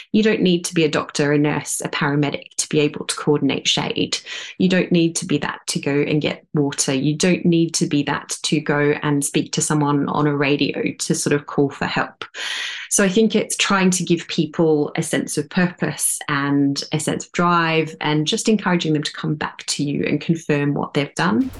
You don't need to be a doctor, a nurse, a paramedic to be able to coordinate shade. You don't need to be that to go and get water. You don't need to be that to go and speak to someone on a radio to sort of call for help. So I think it's trying to give people a sense of purpose and a sense of drive, and just encouraging them to come back to you and confirm what they've done.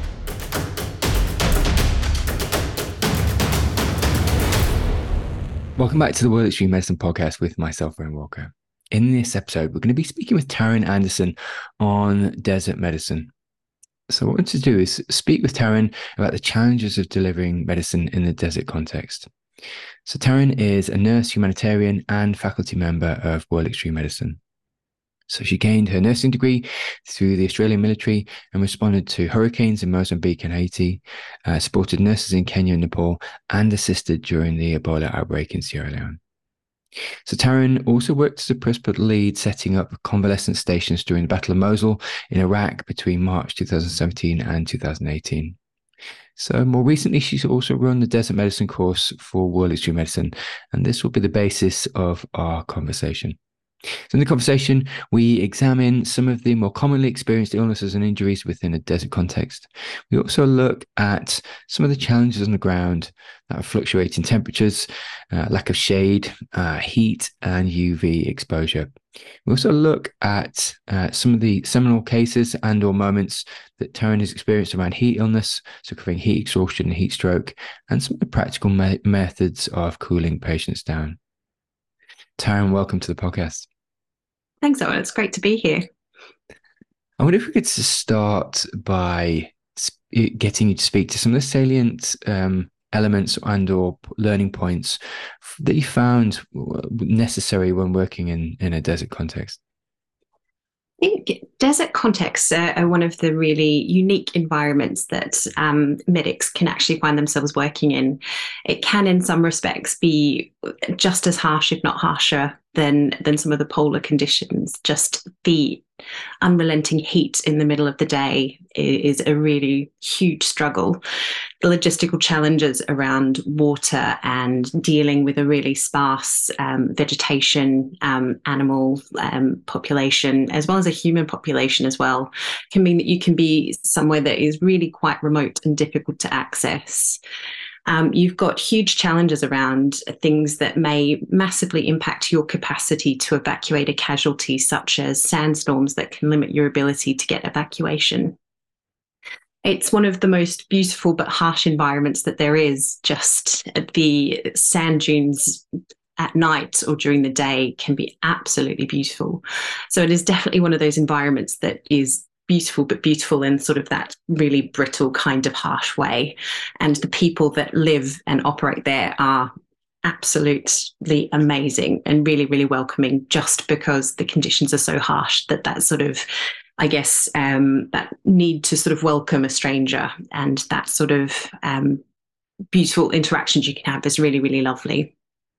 Welcome back to the World Extreme Medicine podcast with myself, Ryan Walker. In this episode, we're going to be speaking with Taryn Anderson on desert medicine. So what I want to do is speak with Taryn about the challenges of delivering medicine in the desert context. So Taryn is a nurse, humanitarian, and faculty member of World Extreme Medicine. So she gained her nursing degree through the Australian military and responded to hurricanes in Mozambique and Haiti, supported nurses in Kenya and Nepal, and assisted during the Ebola outbreak in Sierra Leone. So Taryn also worked as a hospital lead, setting up convalescent stations during the Battle of Mosul in Iraq between March 2017 and 2018. So more recently, she's also run the Desert Medicine course for World Extreme Medicine, and this will be the basis of our conversation. So in the conversation, we examine some of the more commonly experienced illnesses and injuries within a desert context. We also look at some of the challenges on the ground that are fluctuating temperatures, lack of shade, heat, and UV exposure. We also look at some of the seminal cases and or moments that Taryn has experienced around heat illness, so covering heat exhaustion and heat stroke, and some of the practical methods of cooling patients down. Taryn, welcome to the podcast. Thanks, Owen. It's great to be here. I wonder if we could start by getting you to speak to some of the salient elements and or learning points that you found necessary when working in a desert context. I think desert contexts are one of the really unique environments that medics can actually find themselves working in. It can, in some respects, be just as harsh, if not harsher, than some of the polar conditions. Just the unrelenting heat in the middle of the day is a really huge struggle. The logistical challenges around water and dealing with a really sparse vegetation, animal population, as well as a human population as well, can mean that you can be somewhere that is really quite remote and difficult to access. You've got huge challenges around things that may massively impact your capacity to evacuate a casualty, such as sandstorms that can limit your ability to get evacuation. It's one of the most beautiful but harsh environments that there is. Just the sand dunes at night or during the day can be absolutely beautiful. So it is definitely one of those environments that is beautiful, but beautiful in sort of that really brittle kind of harsh way. And the people that live and operate there are absolutely amazing and really, really welcoming, just because the conditions are so harsh that sort of, I guess, that need to sort of welcome a stranger and that sort of beautiful interactions you can have is really, really lovely.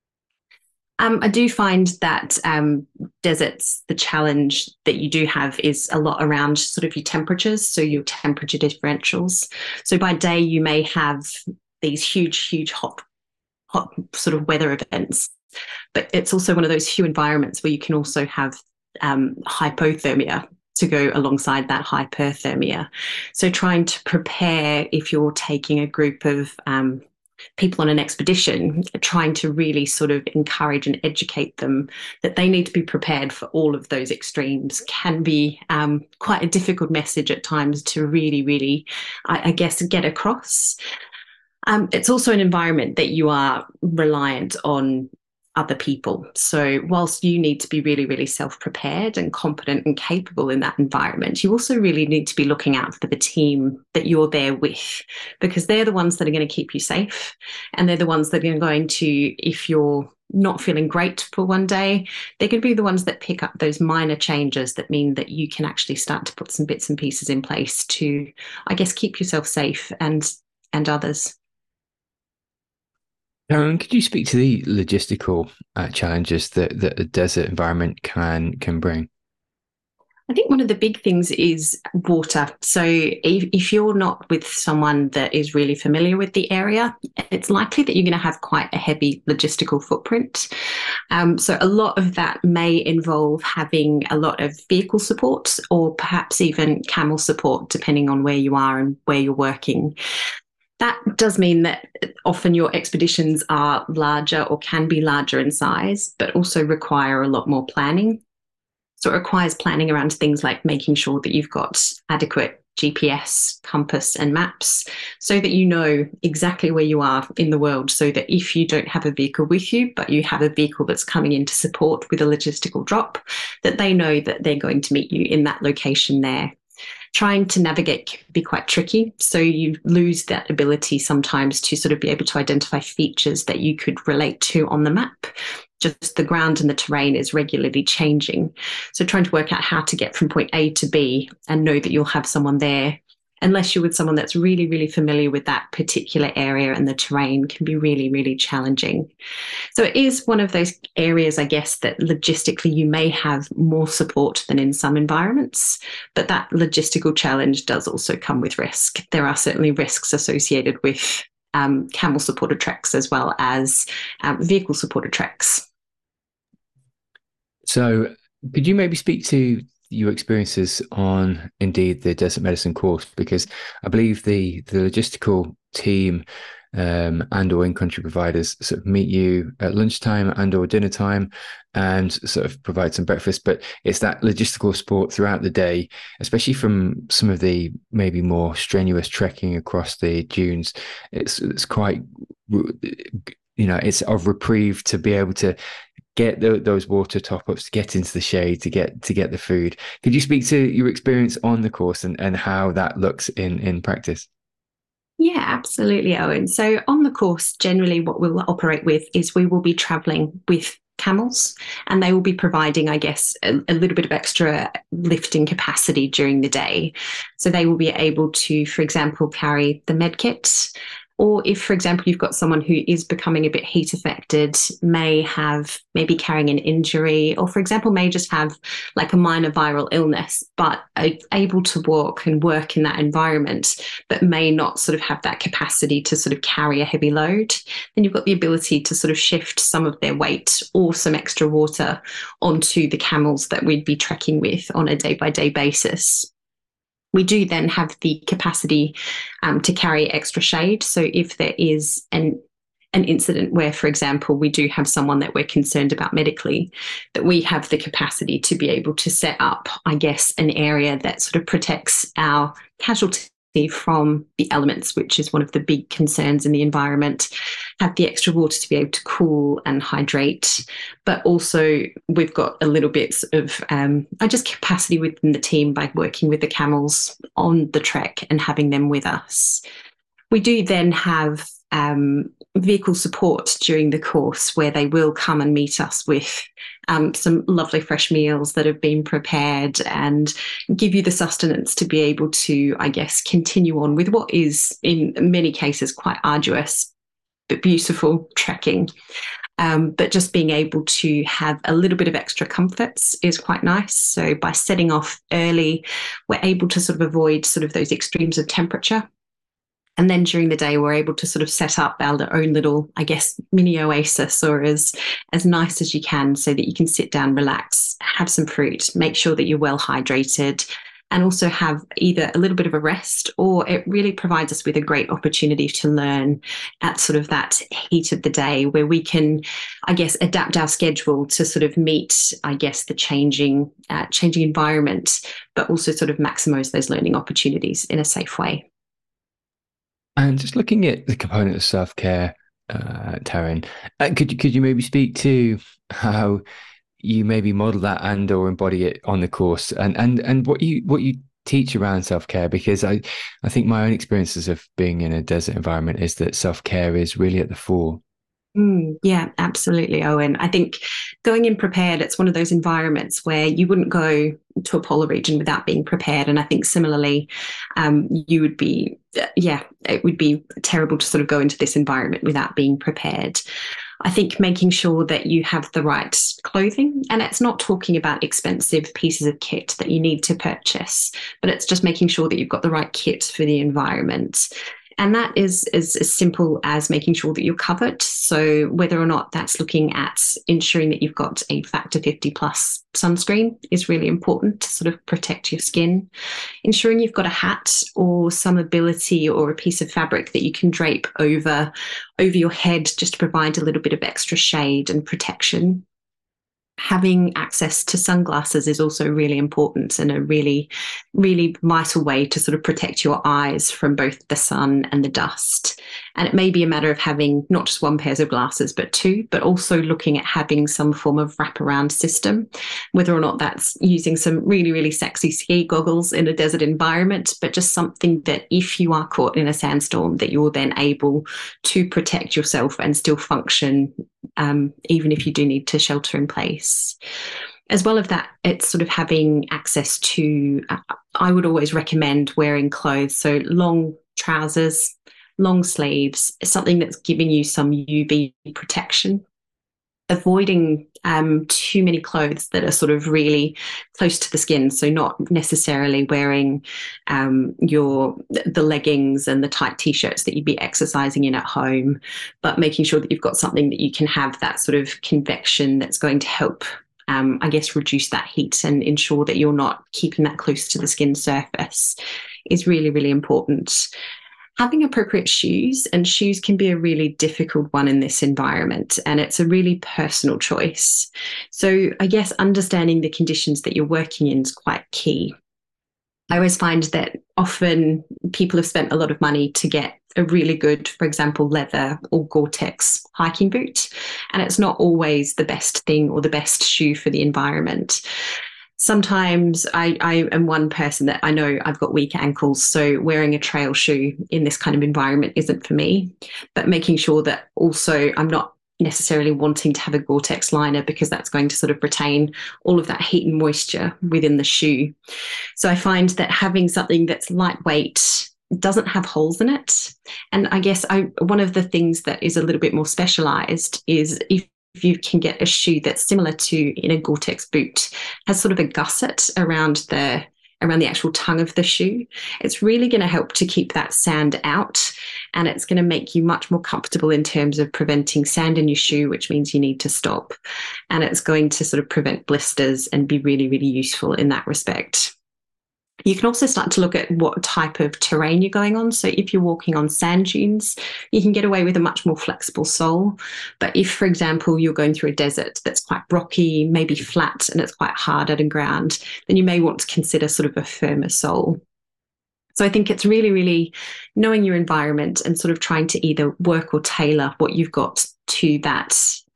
I do find that deserts, the challenge that you do have is a lot around sort of your temperatures, so your temperature differentials. So by day, you may have these huge, hot sort of weather events, but it's also one of those few environments where you can also have hypothermia to go alongside that hyperthermia. So trying to prepare, if you're taking a group of people on an expedition, trying to really sort of encourage and educate them that they need to be prepared for all of those extremes can be quite a difficult message at times to really, really, I guess, get across. It's also an environment that you are reliant on other people. So whilst you need to be really, really self-prepared and competent and capable in that environment, you also really need to be looking out for the team that you're there with, because they're the ones that are going to keep you safe. And they're the ones that are going to, if you're not feeling great for one day, they're going to be the ones that pick up those minor changes that mean that you can actually start to put some bits and pieces in place to, I guess, keep yourself safe and others. Karen, could you speak to the logistical challenges that a desert environment can bring? I think one of the big things is water. So if you're not with someone that is really familiar with the area, it's likely that you're going to have quite a heavy logistical footprint. So a lot of that may involve having a lot of vehicle support or perhaps even camel support, depending on where you are and where you're working. That does mean that often your expeditions are larger or can be larger in size, but also require a lot more planning. So it requires planning around things like making sure that you've got adequate GPS, compass, and maps so that you know exactly where you are in the world. So that if you don't have a vehicle with you, but you have a vehicle that's coming in to support with a logistical drop, that they know that they're going to meet you in that location there. Trying to navigate can be quite tricky. So you lose that ability sometimes to sort of be able to identify features that you could relate to on the map. Just the ground and the terrain is regularly changing. So trying to work out how to get from point A to B and know that you'll have someone there, unless you're with someone that's really, really familiar with that particular area and the terrain, can be really, really challenging. So it is one of those areas, I guess, that logistically you may have more support than in some environments, but that logistical challenge does also come with risk. There are certainly risks associated with camel supported treks as well as vehicle supported treks. So could you maybe speak to your experiences on indeed the Desert Medicine course? Because I believe the logistical team and or in-country providers sort of meet you at lunchtime and or dinner time and sort of provide some breakfast, but it's that logistical support throughout the day, especially from some of the maybe more strenuous trekking across the dunes. It's quite, it's of reprieve to be able to get those water top-ups, to get into the shade, to get the food. Could you speak to your experience on the course and how that looks in practice? Yeah, absolutely, Owen. So on the course, generally what we'll operate with is we will be traveling with camels and they will be providing, I guess, a little bit of extra lifting capacity during the day. So they will be able to, for example, carry the med kit. Or if, for example, you've got someone who is becoming a bit heat affected, maybe carrying an injury, or for example, may just have like a minor viral illness, but are able to walk and work in that environment, but may not sort of have that capacity to sort of carry a heavy load, then you've got the ability to sort of shift some of their weight or some extra water onto the camels that we'd be trekking with on a day-by-day basis. We do then have the capacity to carry extra shade. So if there is an incident where, for example, we do have someone that we're concerned about medically, that we have the capacity to be able to set up, I guess, an area that sort of protects our casualty from the elements, which is one of the big concerns in the environment, have the extra water to be able to cool and hydrate. But also we've got a little bit of, capacity within the team by working with the camels on the trek and having them with us. We do then have vehicle support during the course where they will come and meet us with some lovely fresh meals that have been prepared and give you the sustenance to be able to, I guess, continue on with what is in many cases quite arduous but beautiful trekking. But just being able to have a little bit of extra comforts is quite nice. So by setting off early, we're able to sort of avoid sort of those extremes of temperature. And then during the day, we're able to sort of set up our own little, I guess, mini oasis or as nice as you can so that you can sit down, relax, have some fruit, make sure that you're well hydrated, and also have either a little bit of a rest, or it really provides us with a great opportunity to learn at sort of that heat of the day where we can, I guess, adapt our schedule to sort of meet, I guess, the changing environment, but also sort of maximize those learning opportunities in a safe way. And just looking at the component of self-care, Taryn, could you maybe speak to how you maybe model that and or embody it on the course and what you teach around self-care? Because I think my own experiences of being in a desert environment is that self-care is really at the fore. Yeah, absolutely, Owen. I think going in prepared, it's one of those environments where you wouldn't go to a polar region without being prepared. And I think similarly, you would be, it would be terrible to sort of go into this environment without being prepared. I think making sure that you have the right clothing, and it's not talking about expensive pieces of kit that you need to purchase, but it's just making sure that you've got the right kit for the environment. And that is as simple as making sure that you're covered. So whether or not that's looking at ensuring that you've got a factor 50 plus sunscreen is really important to sort of protect your skin. Ensuring you've got a hat or some ability or a piece of fabric that you can drape over your head just to provide a little bit of extra shade and protection. Having access to sunglasses is also really important and a really, really vital way to sort of protect your eyes from both the sun and the dust. And it may be a matter of having not just one pair of glasses, but two, but also looking at having some form of wraparound system, whether or not that's using some really, really sexy ski goggles in a desert environment, but just something that if you are caught in a sandstorm, that you're then able to protect yourself and still function, even if you do need to shelter in place. As well as that, it's sort of having access to, I would always recommend wearing clothes. So long trousers, long sleeves, something that's giving you some UV protection. Avoiding too many clothes that are sort of really close to the skin. So not necessarily wearing the leggings and the tight t-shirts that you'd be exercising in at home, but making sure that you've got something that you can have that sort of convection that's going to help, I guess, reduce that heat and ensure that you're not keeping that close to the skin surface is really, really important. Having appropriate shoes, and shoes can be a really difficult one in this environment, and it's a really personal choice. So I guess understanding the conditions that you're working in is quite key. I always find that often people have spent a lot of money to get a really good, for example, leather or Gore-Tex hiking boot, and it's not always the best thing or the best shoe for the environment. Sometimes I am one person that I know I've got weak ankles, so wearing a trail shoe in this kind of environment isn't for me. But making sure that also I'm not necessarily wanting to have a Gore-Tex liner because that's going to sort of retain all of that heat and moisture within the shoe. So I find that having something that's lightweight, doesn't have holes in it. And I guess one of the things that is a little bit more specialized is if you can get a shoe that's similar to in a Gore-Tex boot, has sort of a gusset around the actual tongue of the shoe. It's really going to help to keep that sand out, and it's going to make you much more comfortable in terms of preventing sand in your shoe, which means you need to stop. And it's going to sort of prevent blisters and be really, really useful in that respect. You can also start to look at what type of terrain you're going on. So if you're walking on sand dunes, you can get away with a much more flexible sole. But if, for example, you're going through a desert that's quite rocky, maybe flat, and it's quite hard at a ground, then you may want to consider sort of a firmer sole. So I think it's really, really knowing your environment and sort of trying to either work or tailor what you've got to that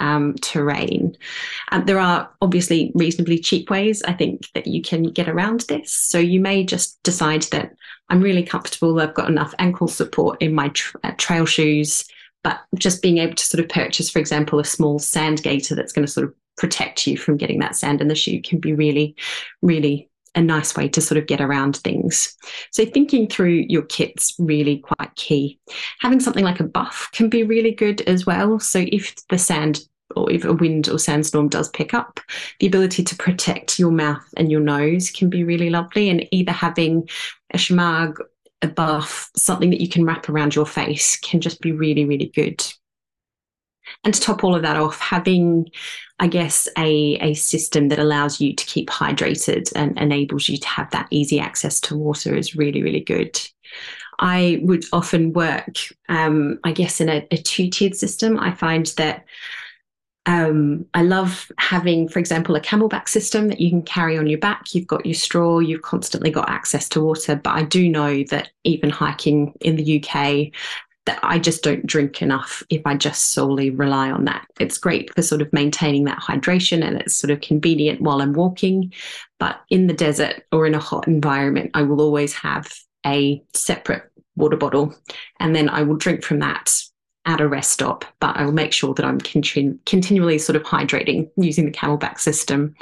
terrain. There are obviously reasonably cheap ways, I think, that you can get around this. So you may just decide that I'm really comfortable, I've got enough ankle support in my trail shoes, but just being able to sort of purchase, for example, a small sand gaiter that's going to sort of protect you from getting that sand in the shoe can be really, really a nice way to sort of get around things. So thinking through your kit's really quite key. Having something like a buff can be really good as well. So if the sand or if a wind or sandstorm does pick up, the ability to protect your mouth and your nose can be really lovely. And either having a shemagh, a buff, something that you can wrap around your face can just be really, really good. And to top all of that off, having, I guess, a system that allows you to keep hydrated and enables you to have that easy access to water is really, really good. I would often work, I guess, in a two-tiered system. I find that I love having, for example, a camelback system that you can carry on your back. You've got your straw, you've constantly got access to water. But I do know that even hiking in the UK, that I just don't drink enough if I just solely rely on that. It's great for sort of maintaining that hydration, and it's sort of convenient while I'm walking. But in the desert or in a hot environment, I will always have a separate water bottle, and then I will drink from that at a rest stop, but I will make sure that I'm continually sort of hydrating using the camelback system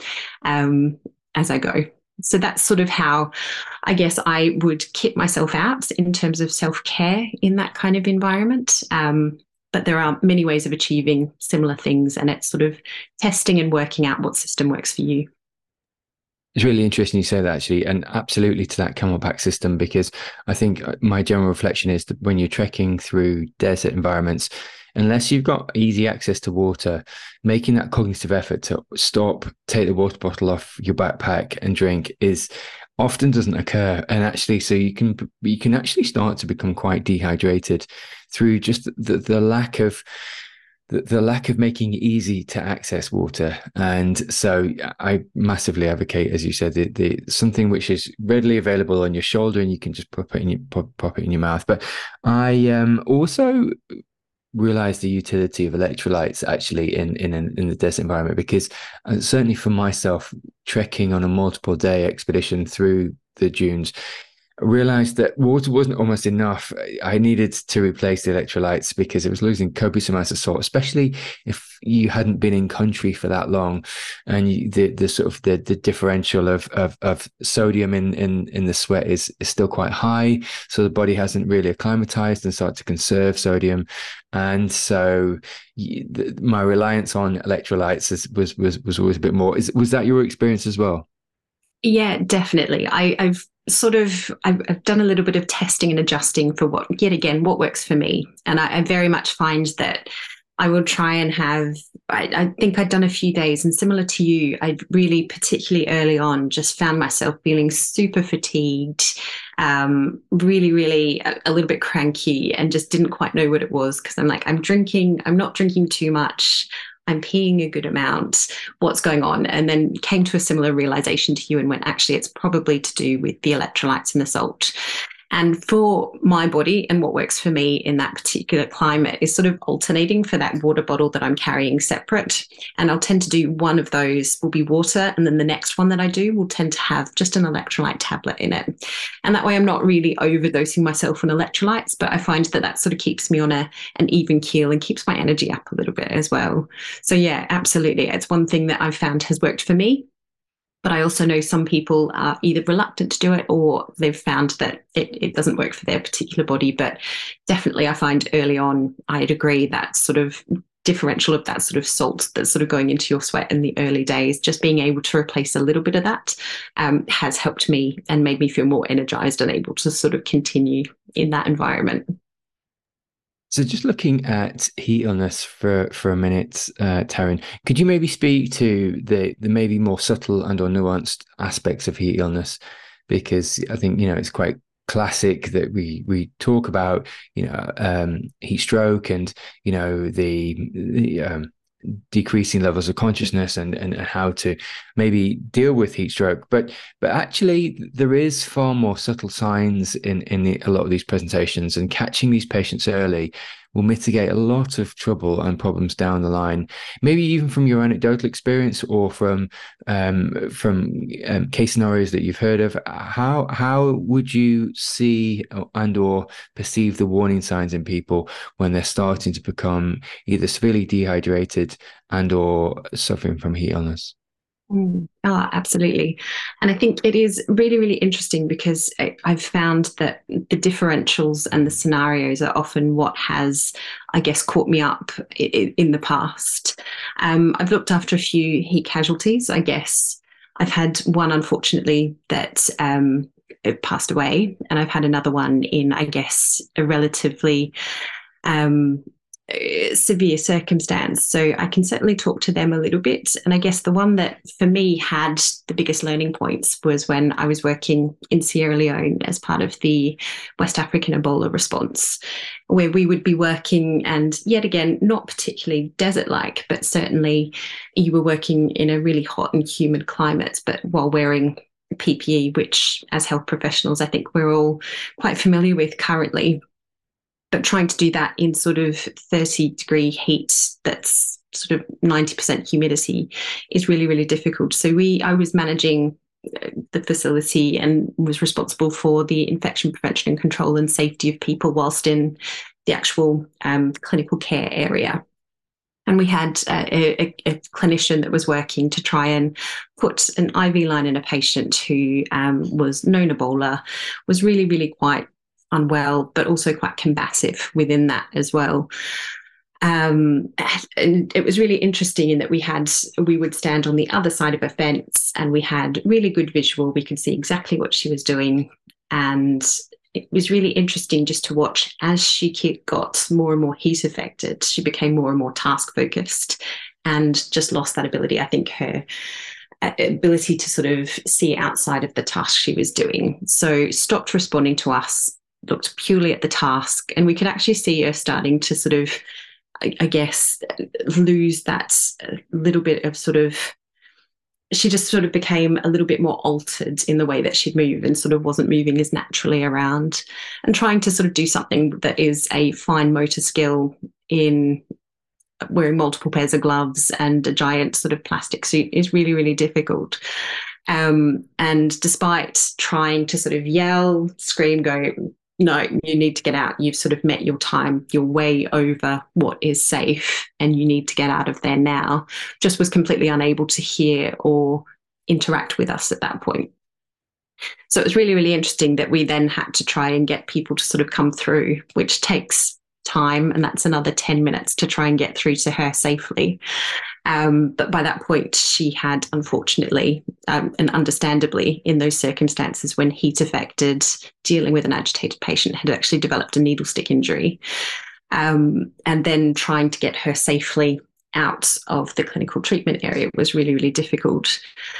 as I go. So that's sort of how I guess I would kit myself out in terms of self-care in that kind of environment. but there are many ways of achieving similar things, and it's sort of testing and working out what system works for you. It's really interesting you say that, actually, and absolutely to that CamelBak system, because I think my general reflection is that when you're trekking through desert environments, unless you've got easy access to water, making that cognitive effort to stop, take the water bottle off your backpack and drink is often doesn't occur. And actually, so you can actually start to become quite dehydrated through just the lack of the lack of making it easy to access water. And so I massively advocate, as you said, the something which is readily available on your shoulder and you can just pop it in your mouth. But I also realize the utility of electrolytes actually in the desert environment, because certainly for myself, trekking on a multiple day expedition through the dunes, I realized that water wasn't almost enough. I needed to replace the electrolytes because it was losing copious amounts of salt, especially if you hadn't been in country for that long, and the sort of the differential of sodium in the sweat is still quite high, so the body hasn't really acclimatized and started to conserve sodium, and so my reliance on electrolytes was always a bit more. Was that your experience as well? Yeah, definitely. I've done a little bit of testing and adjusting for what works for me. And I very much find that I will try and I think I'd done a few days, and similar to you, I really, particularly early on, just found myself feeling super fatigued, really, really a little bit cranky, and just didn't quite know what it was, because I'm like, I'm not drinking too much. I'm peeing a good amount. What's going on? And then came to a similar realization to you and went, actually, it's probably to do with the electrolytes in the salt. And for my body and what works for me in that particular climate is sort of alternating for that water bottle that I'm carrying separate. And I'll tend to do one of those will be water. And then the next one that I do will tend to have just an electrolyte tablet in it. And that way I'm not really overdosing myself on electrolytes, but I find that that sort of keeps me on an even keel and keeps my energy up a little bit as well. So yeah, absolutely. It's one thing that I've found has worked for me. But I also know some people are either reluctant to do it or they've found that it doesn't work for their particular body. But definitely, I find early on, I'd agree that sort of differential of that sort of salt that's sort of going into your sweat in the early days, just being able to replace a little bit of that has helped me and made me feel more energized and able to sort of continue in that environment. So just looking at heat illness for a minute, Taryn, could you maybe speak to the maybe more subtle and or nuanced aspects of heat illness? Because I think, it's quite classic that we talk about, heat stroke and, the decreasing levels of consciousness and how to maybe deal with heat stroke, but actually there is far more subtle signs in a lot of these presentations, and catching these patients early will mitigate a lot of trouble and problems down the line. Maybe even from your anecdotal experience or from case scenarios that you've heard of. How would you see and or perceive the warning signs in people when they're starting to become either severely dehydrated and or suffering from heat illness? Oh, absolutely. And I think it is really, really interesting because I've found that the differentials and the scenarios are often what has, I guess, caught me up in the past. I've looked after a few heat casualties, I guess. I've had one, unfortunately, that it passed away, and I've had another one in, I guess, a relatively severe circumstance. So I can certainly talk to them a little bit. And I guess the one that for me had the biggest learning points was when I was working in Sierra Leone as part of the West African Ebola response, where we would be working, and yet again, not particularly desert-like, but certainly you were working in a really hot and humid climate, but while wearing PPE, which as health professionals, I think we're all quite familiar with currently. But trying to do that in sort of 30-degree heat that's sort of 90% humidity is really, really difficult. So I was managing the facility and was responsible for the infection prevention and control and safety of people whilst in the actual clinical care area. And we had a clinician that was working to try and put an IV line in a patient who was known Ebola, was really, really quite unwell, but also quite combative within that as well. And it was really interesting in that we would stand on the other side of a fence and we had really good visual. We could see exactly what she was doing. And it was really interesting just to watch as she got more and more heat affected. She became more and more task focused and just lost that ability. I think her ability to sort of see outside of the task she was doing. So stopped responding to us, looked purely at the task, and we could actually see her starting to sort of, I guess, lose that little bit of sort of, she just sort of became a little bit more altered in the way that she'd move and sort of wasn't moving as naturally around, and trying to sort of do something that is a fine motor skill in wearing multiple pairs of gloves and a giant sort of plastic suit is really, really difficult. And despite trying to sort of yell, scream, go, no, you need to get out. You've sort of met your time. You're way over what is safe and you need to get out of there now. Just was completely unable to hear or interact with us at that point. So it was really, really interesting that we then had to try and get people to sort of come through, which takes time. And that's another 10 minutes to try and get through to her safely. But by that point, she had, unfortunately, and understandably, in those circumstances when heat affected, dealing with an agitated patient, had actually developed a needle stick injury. And then trying to get her safely out of the clinical treatment area was really, really difficult.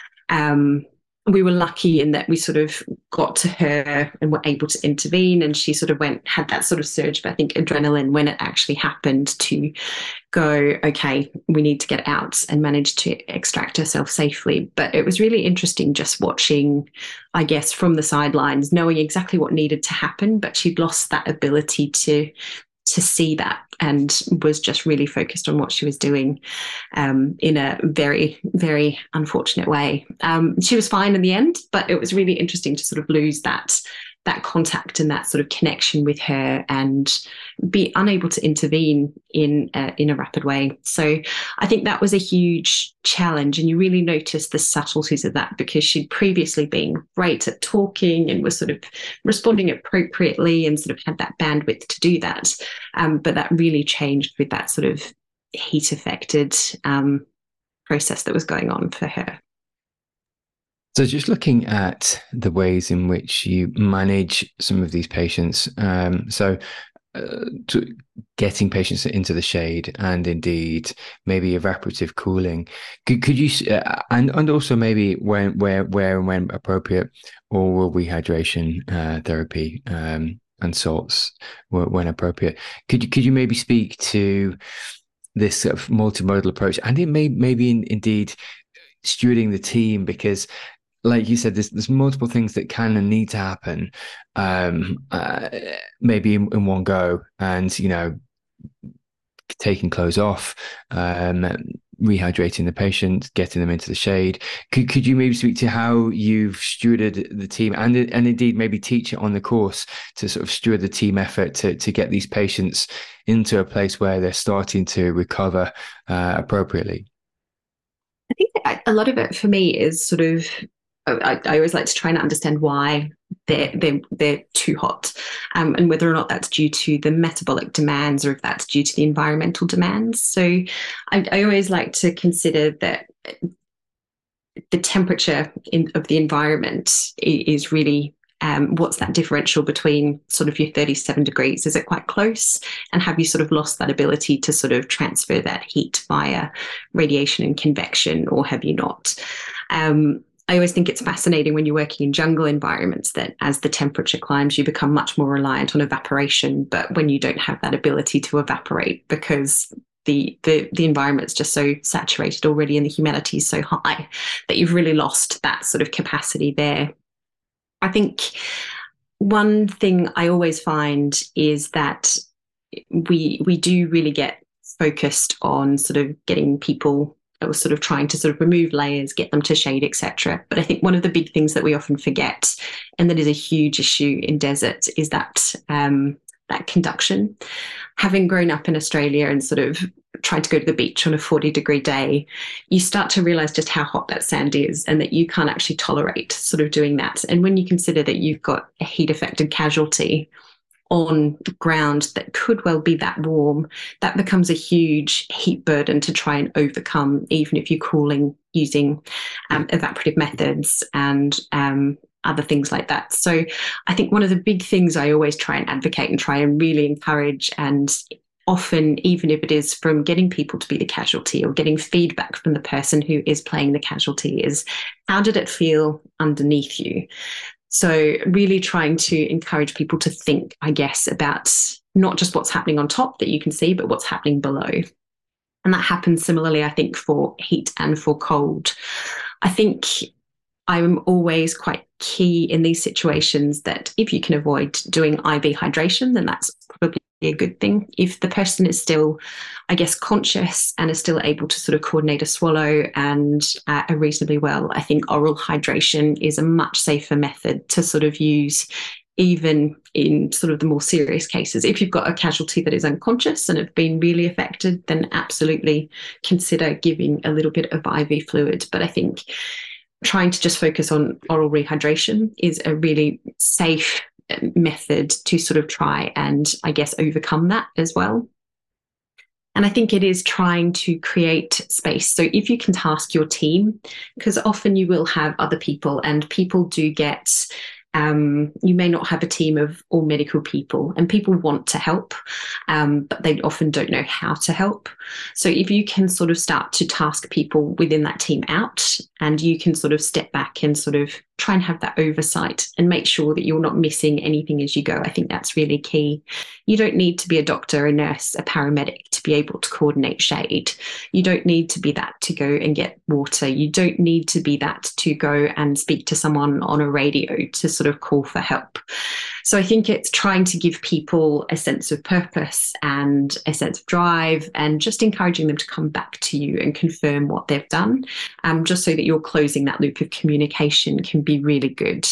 We were lucky in that we sort of got to her and were able to intervene, and she sort of had that sort of surge of, I think, adrenaline when it actually happened to go, okay, we need to get out, and manage to extract herself safely. But it was really interesting just watching, I guess, from the sidelines, knowing exactly what needed to happen, but she'd lost that ability to see that and was just really focused on what she was doing in a very, very unfortunate way. She was fine in the end, but it was really interesting to sort of lose that contact and that sort of connection with her and be unable to intervene in a rapid way. So I think that was a huge challenge, and you really notice the subtleties of that, because she'd previously been great at talking and was sort of responding appropriately and sort of had that bandwidth to do that. But that really changed with that sort of heat affected process that was going on for her. So just looking at the ways in which you manage some of these patients, to getting patients into the shade and indeed maybe evaporative cooling, could you and also maybe where and when appropriate, oral rehydration therapy and salts when appropriate. Could you maybe speak to this sort of multimodal approach, and it maybe indeed stewarding the team, because like you said, there's multiple things that can and need to happen, maybe in one go, and taking clothes off, rehydrating the patient, getting them into the shade. Could you maybe speak to how you've stewarded the team, and indeed maybe teach it on the course to sort of steward the team effort to get these patients into a place where they're starting to recover appropriately? I think a lot of it for me is sort of, I always like to try and understand why they're too hot, and whether or not that's due to the metabolic demands or if that's due to the environmental demands. So I always like to consider that the temperature of the environment is really what's that differential between sort of your 37 degrees? Is it quite close? And have you sort of lost that ability to sort of transfer that heat via radiation and convection, or have you not? I always think it's fascinating when you're working in jungle environments that as the temperature climbs, you become much more reliant on evaporation. But when you don't have that ability to evaporate because the environment's just so saturated already and the humidity is so high, that you've really lost that sort of capacity there. I think one thing I always find is that we do really get focused on sort of getting people, or sort of trying to sort of remove layers, get them to shade, etc. But I think one of the big things that we often forget, and that is a huge issue in desert, is that that conduction. Having grown up in Australia and sort of tried to go to the beach on a 40-degree day, you start to realize just how hot that sand is and that you can't actually tolerate sort of doing that. And when you consider that you've got a heat affected casualty on ground that could well be that warm, that becomes a huge heat burden to try and overcome, even if you're cooling using evaporative methods and other things like that. So I think one of the big things I always try and advocate and try and really encourage, and often even if it is from getting people to be the casualty or getting feedback from the person who is playing the casualty, is how did it feel underneath you? So really trying to encourage people to think, I guess, about not just what's happening on top that you can see, but what's happening below. And that happens similarly, I think, for heat and for cold. I think I'm always quite key in these situations that if you can avoid doing IV hydration, then that's probably a good thing. If the person is still, I guess, conscious and is still able to sort of coordinate a swallow and reasonably well, I think oral hydration is a much safer method to sort of use, even in sort of the more serious cases. If you've got a casualty that is unconscious and have been really affected, then absolutely consider giving a little bit of IV fluid. But I think trying to just focus on oral rehydration is a really safe method to sort of try and, I guess, overcome that as well. And I think it is trying to create space. So if you can task your team, because often you will have other people and people do get, you may not have a team of all medical people and people want to help, but they often don't know how to help. So if you can sort of start to task people within that team out, and you can sort of step back and sort of try and have that oversight and make sure that you're not missing anything as you go, I think that's really key. You don't need to be a doctor, a nurse, a paramedic to be able to coordinate shade. You don't need to be that to go and get water. You don't need to be that to go and speak to someone on a radio to sort of call for help. So I think it's trying to give people a sense of purpose and a sense of drive, and just encouraging them to come back to you and confirm what they've done, just so that you're closing that loop of communication can be really good.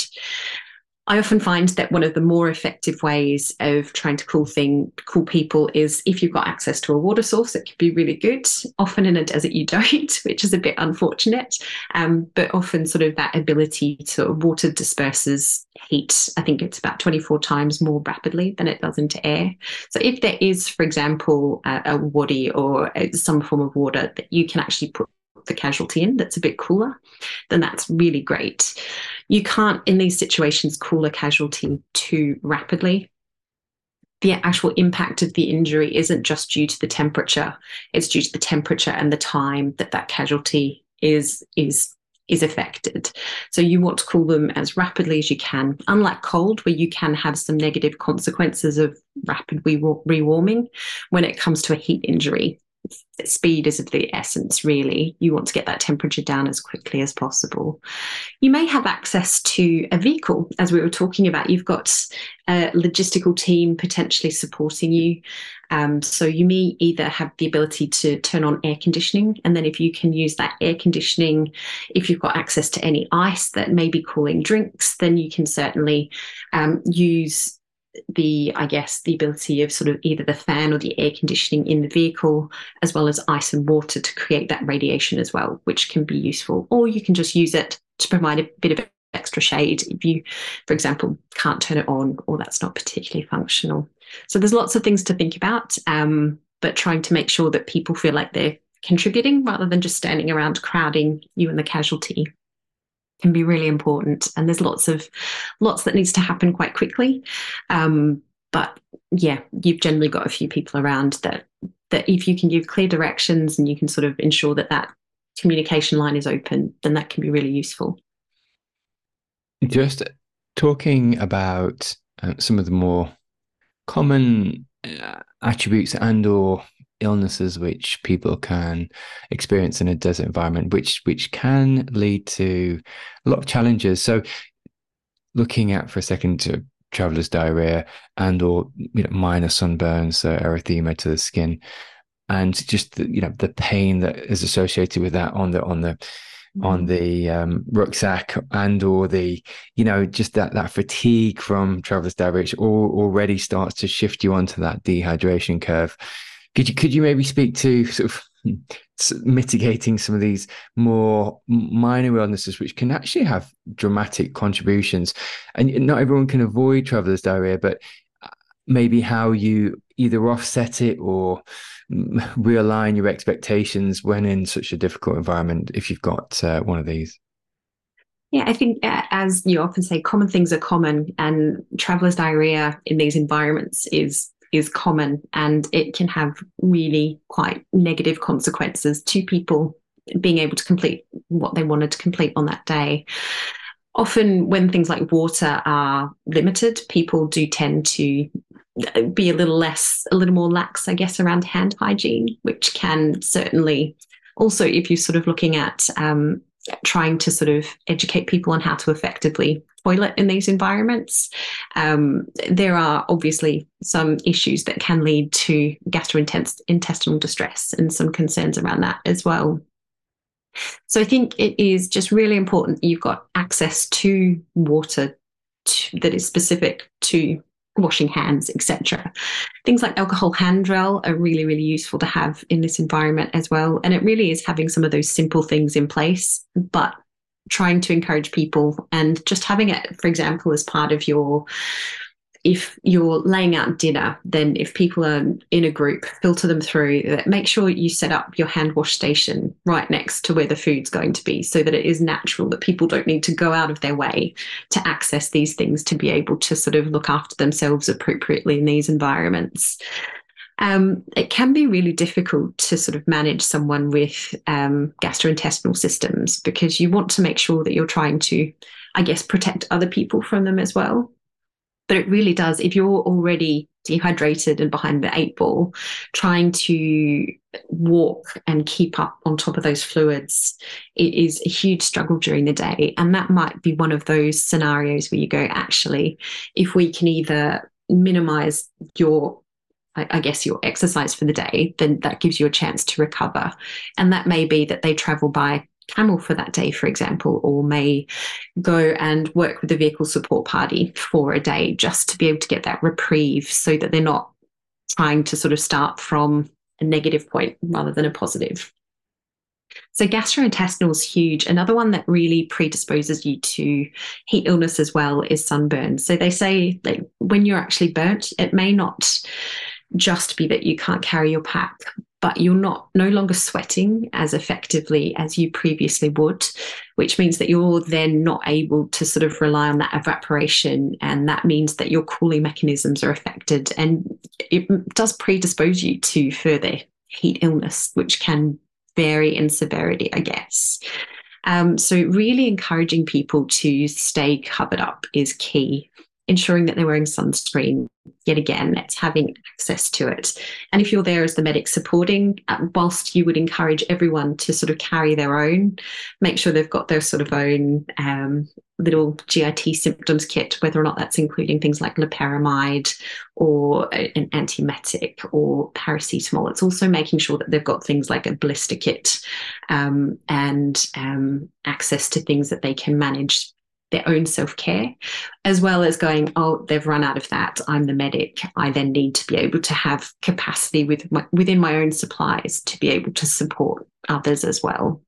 I often find that one of the more effective ways of trying to cool people is if you've got access to a water source. It can be really good. Often in a desert you don't, which is a bit unfortunate. But often sort of that ability to water disperses heat. I think it's about 24 times more rapidly than it does into air. So if there is, for example, a wadi or some form of water that you can actually put the casualty in that's a bit cooler, then that's really great. You can't, in these situations, cool a casualty too rapidly. The actual impact of the injury isn't just due to the temperature, it's due to the temperature and the time that that casualty is affected. So you want to cool them as rapidly as you can, unlike cold, where you can have some negative consequences of rapid rewarming. When it comes to a heat injury, speed is of the essence, really. You want to get that temperature down as quickly as possible. You may have access to a vehicle, as we were talking about. You've got a logistical team potentially supporting you. So you may either have the ability to turn on air conditioning, and then if you can use that air conditioning, if you've got access to any ice that may be cooling drinks, then you can certainly use the ability of sort of either the fan or the air conditioning in the vehicle, as well as ice and water to create that radiation as well, which can be useful. Or you can just use it to provide a bit of extra shade if you, for example, can't turn it on or that's not particularly functional. So there's lots of things to think about, but trying to make sure that people feel like they're contributing rather than just standing around crowding you and the casualty can be really important. And there's lots that needs to happen quite quickly. But yeah, you've generally got a few people around that if you can give clear directions and you can sort of ensure that that communication line is open, then that can be really useful. Just talking about some of the more common attributes and or illnesses which people can experience in a desert environment, which can lead to a lot of challenges. So looking at for a second to traveler's diarrhea and or minor sunburns, erythema to the skin, and just the pain that is associated with that on the rucksack, and or the just that fatigue from traveler's diarrhea, which already starts to shift you onto that dehydration curve. Could you maybe speak to sort of mitigating some of these more minor illnesses, which can actually have dramatic contributions? And not everyone can avoid traveler's diarrhea, but maybe how you either offset it or realign your expectations when in such a difficult environment if you've got one of these? Yeah, I think as you often say, common things are common, and traveler's diarrhea in these environments is common, and it can have really quite negative consequences to people being able to complete what they wanted to complete on that day. Often when things like water are limited, people do tend to be a little more lax, I guess, around hand hygiene, which can certainly also, if you're sort of looking at trying to sort of educate people on how to effectively toilet in these environments, there are obviously some issues that can lead to gastrointestinal distress and some concerns around that as well. So I think it is just really important that you've got access to water that is specific to washing hands, etc. Things like alcohol hand gel are really, really useful to have in this environment as well. And it really is having some of those simple things in place, but trying to encourage people and just having it, for example, as part of your, if you're laying out dinner, then if people are in a group, filter them through. Make sure you set up your hand wash station right next to where the food's going to be, so that it is natural, that people don't need to go out of their way to access these things to be able to sort of look after themselves appropriately in these environments. It can be really difficult to sort of manage someone with gastrointestinal systems, because you want to make sure that you're trying to, I guess, protect other people from them as well. But it really does, if you're already dehydrated and behind the eight ball, trying to walk and keep up on top of those fluids, it is a huge struggle during the day. And that might be one of those scenarios where you go, actually, if we can either minimize your, I guess, your exercise for the day, then that gives you a chance to recover. And that may be that they travel by camel for that day, for example, or may go and work with the vehicle support party for a day just to be able to get that reprieve, so that they're not trying to sort of start from a negative point rather than a positive. So gastrointestinal is huge. Another one that really predisposes you to heat illness as well is sunburn. So they say, like, when you're actually burnt, it may not just be that you can't carry your pack, but you're no longer sweating as effectively as you previously would, which means that you're then not able to sort of rely on that evaporation. And that means that your cooling mechanisms are affected, and it does predispose you to further heat illness, which can vary in severity, I guess. So really encouraging people to stay covered up is key. Ensuring that they're wearing sunscreen, yet again, it's having access to it. And if you're there as the medic supporting, whilst you would encourage everyone to sort of carry their own, make sure they've got their sort of own little GIT symptoms kit, whether or not that's including things like loperamide or an antiemetic or paracetamol. It's also making sure that they've got things like a blister kit and access to things that they can manage their own self-care, as well as going, oh, they've run out of that, I'm the medic, I then need to be able to have capacity within my own supplies to be able to support others as well.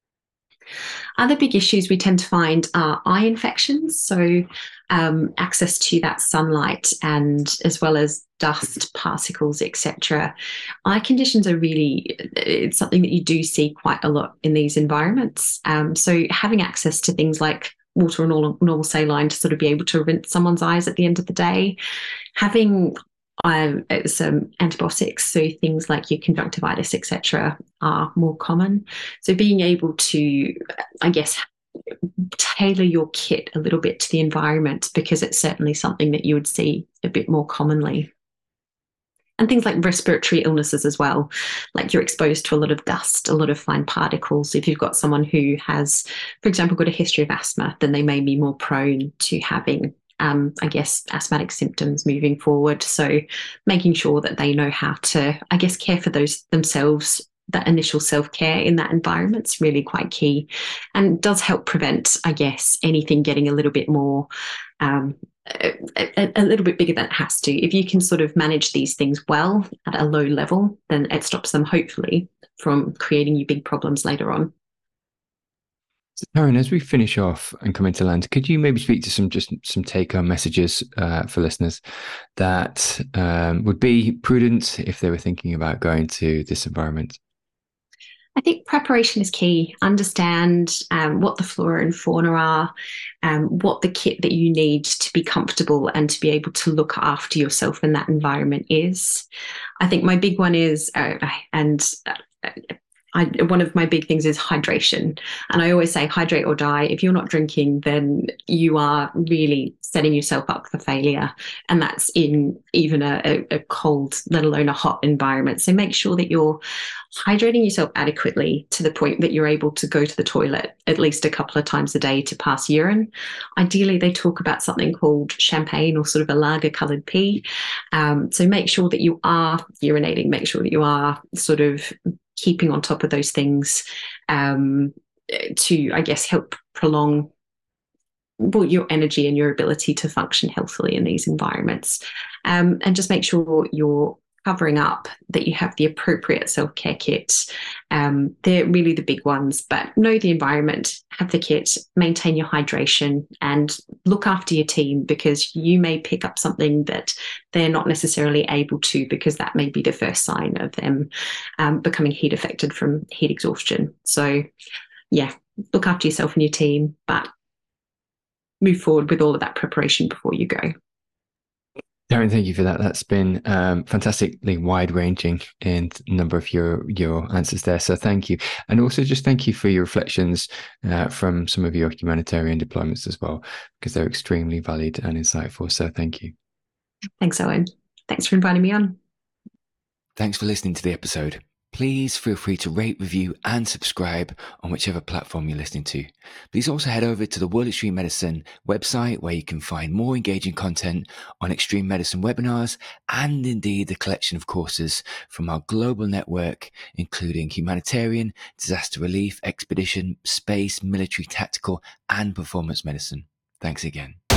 Other big issues we tend to find are eye infections, so access to that sunlight, and as well as dust particles, etc. Eye conditions are really, it's something that you do see quite a lot in these environments. So having access to things like water or normal saline to sort of be able to rinse someone's eyes at the end of the day. Having some antibiotics, so things like your conjunctivitis, etc., are more common. So being able to, I guess, tailor your kit a little bit to the environment, because it's certainly something that you would see a bit more commonly. And things like respiratory illnesses as well, like you're exposed to a lot of dust, a lot of fine particles. If you've got someone who has, for example, got a history of asthma, then they may be more prone to having, I guess, asthmatic symptoms moving forward. So making sure that they know how to, I guess, care for those themselves. That initial self-care in that environment is really quite key, and does help prevent, I guess, anything getting a little bit more a little bit bigger than it has to. If you can sort of manage these things well at a low level, then it stops them hopefully from creating you big problems later on. So, Taryn, as we finish off and come into land, could you maybe speak to some take-home messages for listeners that would be prudent if they were thinking about going to this environment? I think preparation is key. Understand what the flora and fauna are, what the kit that you need to be comfortable and to be able to look after yourself in that environment is. I think my big one is, one of my big things is hydration. And I always say, hydrate or die. If you're not drinking, then you are really setting yourself up for failure. And that's in even a cold, let alone a hot environment. So make sure that you're hydrating yourself adequately to the point that you're able to go to the toilet at least a couple of times a day to pass urine. Ideally, they talk about something called champagne or sort of a lager coloured pee. So make sure that you are urinating, make sure that you are sort of keeping on top of those things to, I guess, help prolong your energy and your ability to function healthily in these environments. And just make sure you're covering up, that you have the appropriate self-care kits. They're really the big ones, but know the environment, have the kit, maintain your hydration, and look after your team, because you may pick up something that they're not necessarily able to, because that may be the first sign of them becoming heat affected from heat exhaustion. So yeah, look after yourself and your team, but move forward with all of that preparation before you go. Darren, thank you for that. That's been fantastically wide-ranging in number of your answers there. So thank you, and also just thank you for your reflections from some of your humanitarian deployments as well, because they're extremely valid and insightful. So thank you. Thanks, Owen. Thanks for inviting me on. Thanks for listening to the episode. Please feel free to rate, review, and subscribe on whichever platform you're listening to. Please also head over to the World Extreme Medicine website, where you can find more engaging content on extreme medicine webinars and indeed a collection of courses from our global network, including humanitarian, disaster relief, expedition, space, military, tactical, and performance medicine. Thanks again.